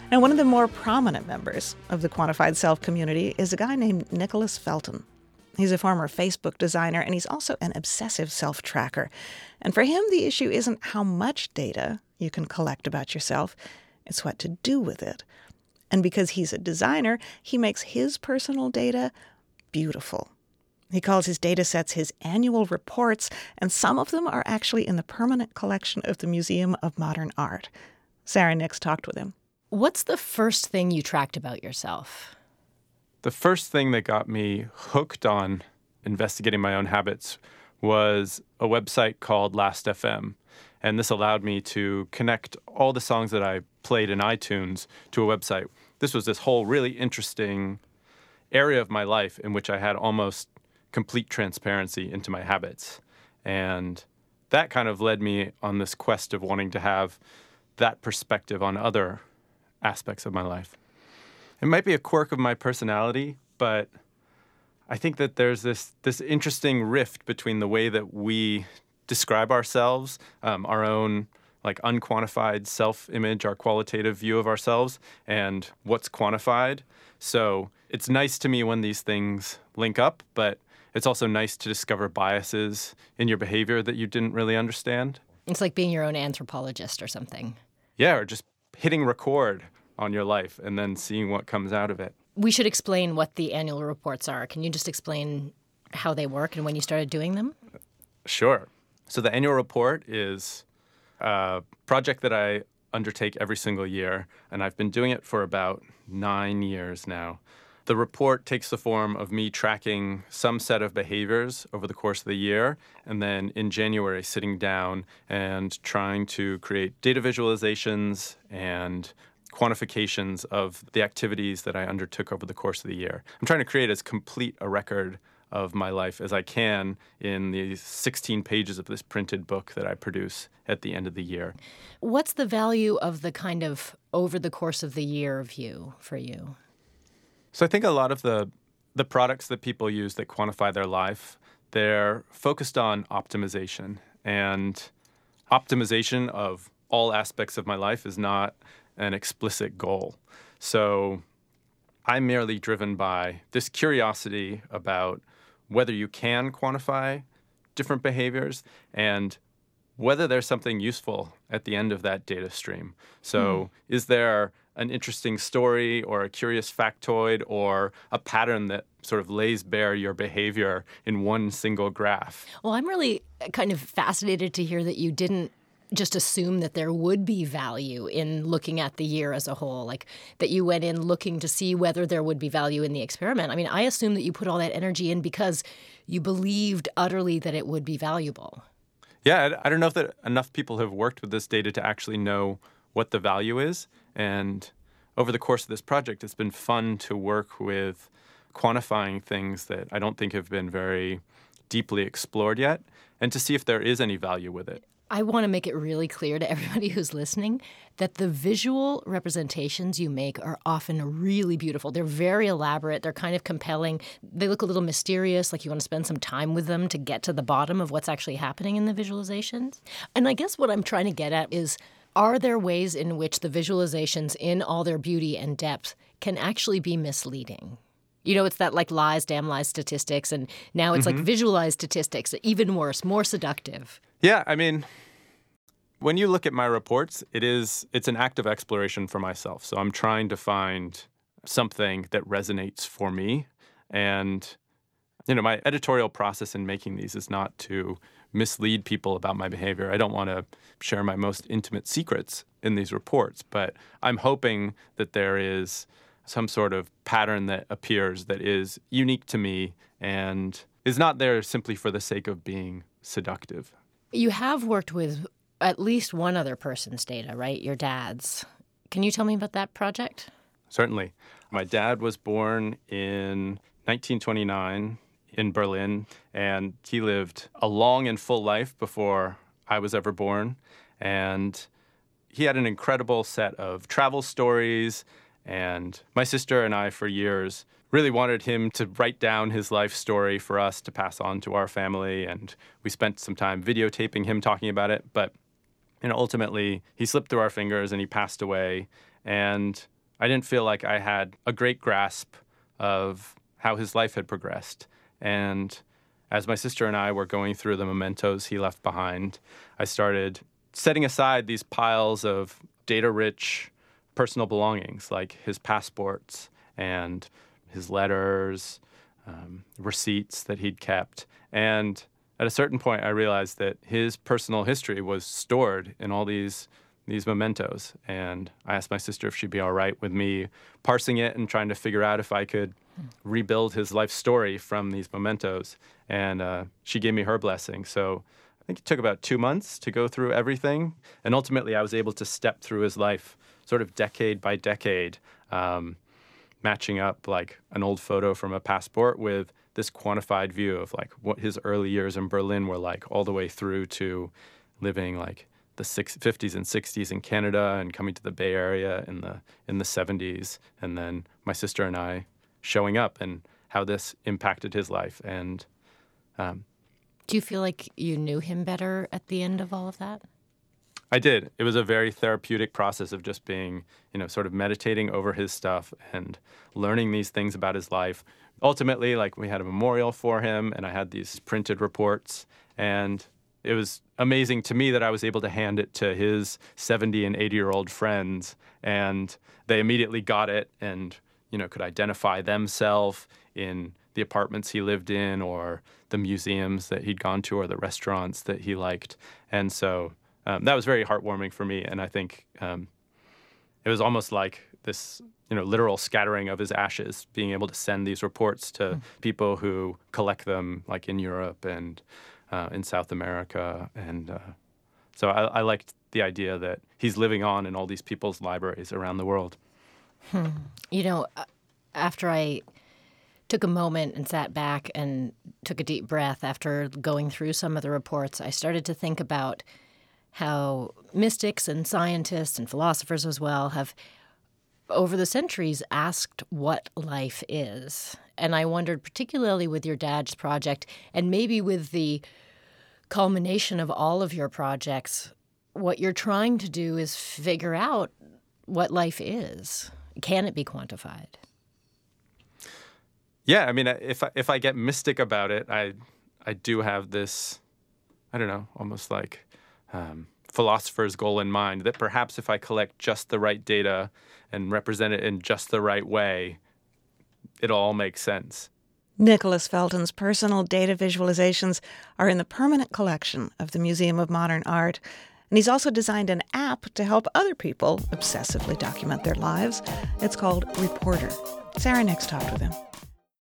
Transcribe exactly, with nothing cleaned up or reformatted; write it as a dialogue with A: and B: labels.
A: Now, one of the more prominent members of the quantified self community is a guy named Nicholas Felton. He's a former Facebook designer, and he's also an obsessive self-tracker. And for him, the issue isn't how much data you can collect about yourself, it's what to do with it. And because he's a designer, he makes his personal data beautiful. He calls his data sets his annual reports, and some of them are actually in the permanent collection of the Museum of Modern Art. Sarah Nix talked with him.
B: What's the first thing you tracked about yourself?
C: The first thing that got me hooked on investigating my own habits was a website called Last F M. And this allowed me to connect all the songs that I played in iTunes to a website. This was this whole really interesting area of my life in which I had almost complete transparency into my habits. And that kind of led me on this quest of wanting to have that perspective on other aspects of my life. It might be a quirk of my personality, but I think that there's this this interesting rift between the way that we describe ourselves, um, our own like unquantified self-image, our qualitative view of ourselves, and what's quantified. So it's nice to me when these things link up, but it's also nice to discover biases in your behavior that you didn't really understand.
B: It's like being your own anthropologist or something.
C: Yeah, or just hitting record on your life and then seeing what comes out of it.
B: We should explain what the annual reports are. Can you just explain how they work and when you started doing them?
C: Sure. So the annual report is a project that I undertake every single year, and I've been doing it for about nine years now. The report takes the form of me tracking some set of behaviors over the course of the year, and then in January sitting down and trying to create data visualizations and quantifications of the activities that I undertook over the course of the year. I'm trying to create as complete a record of my life as I can in the sixteen pages of this printed book that I produce at the end of the year.
B: What's the value of the kind of over the course of the year view for you?
C: So I think a lot of the the products that people use that quantify their life, they're focused on optimization. And optimization of all aspects of my life is not an explicit goal. So I'm merely driven by this curiosity about whether you can quantify different behaviors and whether there's something useful at the end of that data stream. So mm. is there an interesting story or a curious factoid or a pattern that sort of lays bare your behavior in one single graph?
B: Well, I'm really kind of fascinated to hear that you didn't just assume that there would be value in looking at the year as a whole, like that you went in looking to see whether there would be value in the experiment. I mean, I assume that you put all that energy in because you believed utterly that it would be valuable.
C: Yeah, I don't know if that enough people have worked with this data to actually know what the value is. And over the course of this project, it's been fun to work with quantifying things that I don't think have been very deeply explored yet, and to see if there is any value with it.
B: I want to make it really clear to everybody who's listening that the visual representations you make are often really beautiful. They're very elaborate. They're kind of compelling. They look a little mysterious, like you want to spend some time with them to get to the bottom of what's actually happening in the visualizations. And I guess what I'm trying to get at is, are there ways in which the visualizations in all their beauty and depth can actually be misleading? You know, it's that like lies, damn lies statistics, and now it's mm-hmm. like visualized statistics, even worse, more seductive.
C: Yeah, I mean, when you look at my reports, it is it's an act of exploration for myself. So I'm trying to find something that resonates for me. And, you know, my editorial process in making these is not to mislead people about my behavior. I don't want to share my most intimate secrets in these reports, but I'm hoping that there is some sort of pattern that appears that is unique to me and is not there simply for the sake of being seductive.
B: You have worked with at least one other person's data, right? Your dad's. Can you tell me about that project?
C: Certainly. My dad was born in nineteen twenty-nine in Berlin, and he lived a long and full life before I was ever born. And he had an incredible set of travel stories, and my sister and I, for years, really wanted him to write down his life story for us to pass on to our family, and we spent some time videotaping him talking about it. But you know, ultimately, he slipped through our fingers and he passed away. And I didn't feel like I had a great grasp of how his life had progressed. And as my sister and I were going through the mementos he left behind, I started setting aside these piles of data-rich personal belongings, like his passports and his letters, um, receipts that he'd kept. And at a certain point, I realized that his personal history was stored in all these these mementos. And I asked my sister if she'd be all right with me parsing it and trying to figure out if I could rebuild his life story from these mementos. And uh, she gave me her blessing. So I think it took about two months to go through everything. And ultimately, I was able to step through his life sort of decade by decade, um, matching up like an old photo from a passport with this quantified view of like what his early years in Berlin were like, all the way through to living like the six, fifties and sixties in Canada and coming to the Bay Area in the in the seventies, and then my sister and I showing up and how this impacted his life. And um,
B: do you feel like you knew him better at the end of all of that?
C: I did. It was a very therapeutic process of just being, you know, sort of meditating over his stuff and learning these things about his life. Ultimately, like, we had a memorial for him, and I had these printed reports, and it was amazing to me that I was able to hand it to his seventy and eighty-year-old friends, and they immediately got it and, you know, could identify themselves in the apartments he lived in or the museums that he'd gone to or the restaurants that he liked. And so um, that was very heartwarming for me, and I think um, it was almost like this, you know, literal scattering of his ashes, being able to send these reports to mm. people who collect them, like in Europe and uh, in South America. And uh, so I, I liked the idea that he's living on in all these people's libraries around the world.
B: Hmm. You know, after I took a moment and sat back and took a deep breath after going through some of the reports, I started to think about how mystics and scientists and philosophers as well have, over the centuries, asked what life is. And I wondered, particularly with your dad's project, and maybe with the culmination of all of your projects, what you're trying to do is figure out what life is. Can it be quantified?
C: Yeah, I mean, if I, if I get mystic about it, I I do have this, I don't know, almost like um, philosopher's goal in mind, that perhaps if I collect just the right data and represent it in just the right way, it'll all make sense.
A: Nicholas Felton's personal data visualizations are in the permanent collection of the Museum of Modern Art. And he's also designed an app to help other people obsessively document their lives. It's called Reporter. Sarah Nix talked with him.